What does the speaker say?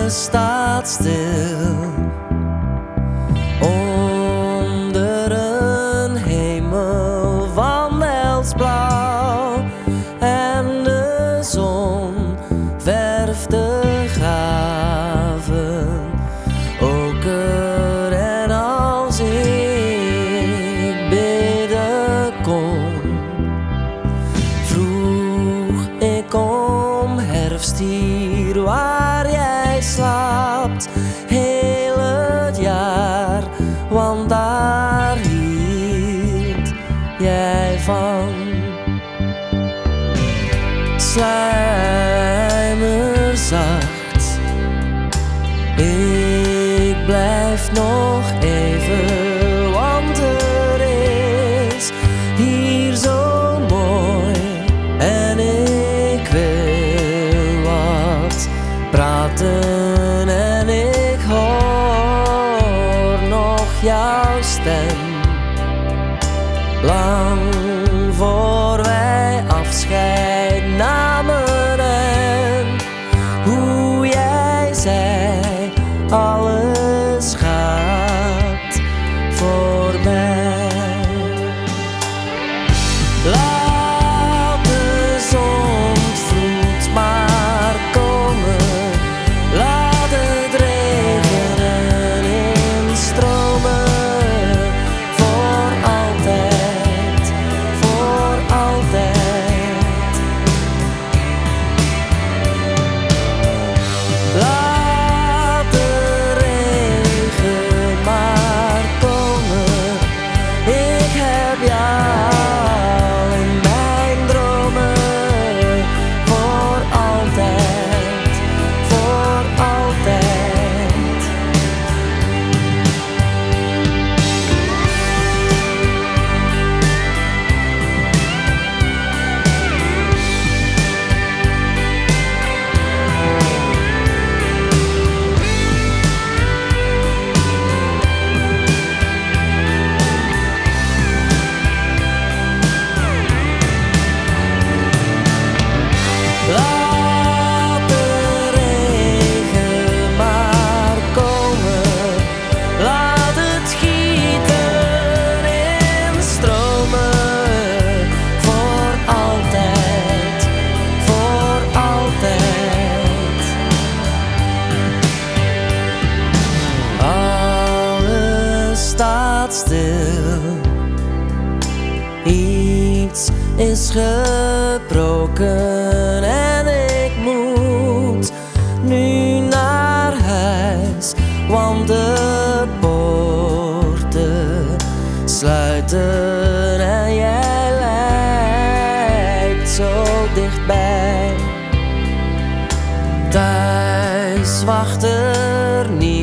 staat stil onder een hemel van helsblauw en de zon verft de graven oker. En als ik bidden kon, vroeg ik om herfst hier waar jij slaapt heel het jaar, want daar hield jij van. Sluimerzacht, ik blijf nog even, want er is hier zo mooi en ik wil wat praten en ik hoor nog jouw stem. Lang voor wij afscheid namen en hoe jij zei alles gaat voorbij. Laat de zondvloed maar komen, laat het regenen in stromen, voor altijd, voor altijd. Laat de regen maar komen, ik heb jou in mijn dromen, voor altijd, voor altijd. Laat de regen maar komen, laat het gieten in stromen, voor altijd, voor altijd. Alles staat stil, iets is gebroken en ik moet nu naar huis, want de poorten sluiten en jij lijkt zo dichtbij. Thuis wacht er niemand.